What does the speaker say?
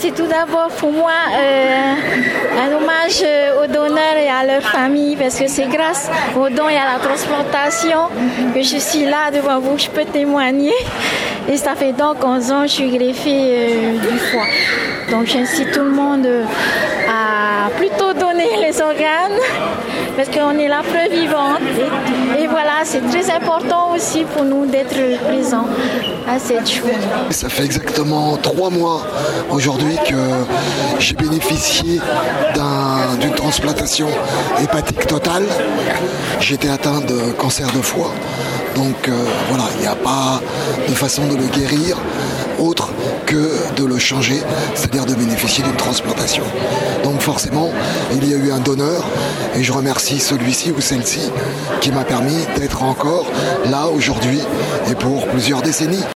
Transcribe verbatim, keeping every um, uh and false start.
c'est tout d'abord pour moi euh, un hommage aux donneurs et à leur famille, parce que c'est grâce aux dons et à la transplantation que je suis là devant vous, je peux témoigner. Et ça fait donc onze ans que je suis greffée euh, du foie. Donc j'incite tout le monde à plutôt donner les organes, parce qu'on est la preuve vivante. Et, et voilà, c'est très important aussi pour nous d'être présents à cette journée. Ça fait exactement trois mois aujourd'hui que j'ai bénéficié d'un, d'une transplantation hépatique totale. J'étais atteint de cancer de foie. Donc euh, voilà, il n'y a pas de façon de le guérir autre que de le changer, c'est-à-dire de bénéficier d'une transplantation. Donc forcément, il y a eu un donneur et je remercie celui-ci ou celle-ci qui m'a permis d'être encore là aujourd'hui et pour plusieurs décennies.